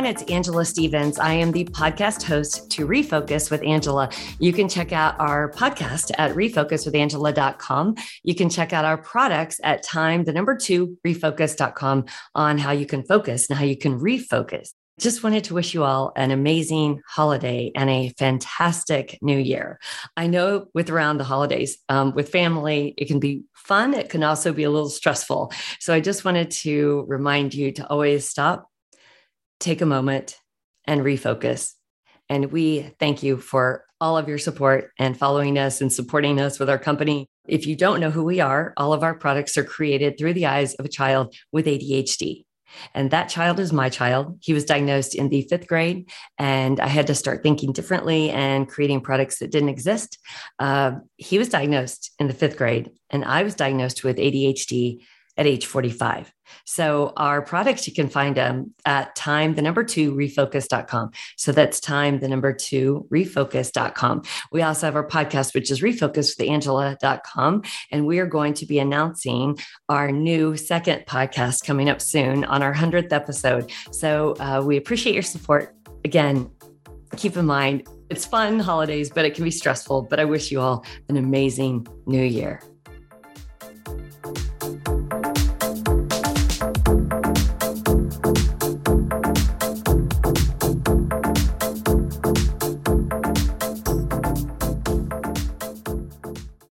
It's Angela Stevens. I am the podcast host to Refocus with Angela. You can check out our podcast at refocuswithangela.com. You can check out our products at refocus.com on how you can focus and how you can refocus. Just wanted to wish you all an amazing holiday and a fantastic new year. I know with around the holidays, with family, it can be fun. It can also be a little stressful. So I just wanted to remind you to always stop, take a moment, and refocus. And we thank you for all of your support and following us and supporting us with our company. If you don't know who we are, all of our products are created through the eyes of a child with ADHD. And that child is my child. He was diagnosed in the 5th grade, and I had to start thinking differently and creating products that didn't exist. He was diagnosed in the 5th grade, and I was diagnosed with ADHD at age 45. So our products, you can find them at refocus.com. So that's refocus.com. We also have our podcast, which is refocuswithangela.com. And we are going to be announcing our new second podcast coming up soon on our 100th episode. So we appreciate your support. Again, keep in mind, it's fun holidays, but it can be stressful. But I wish you all an amazing new year.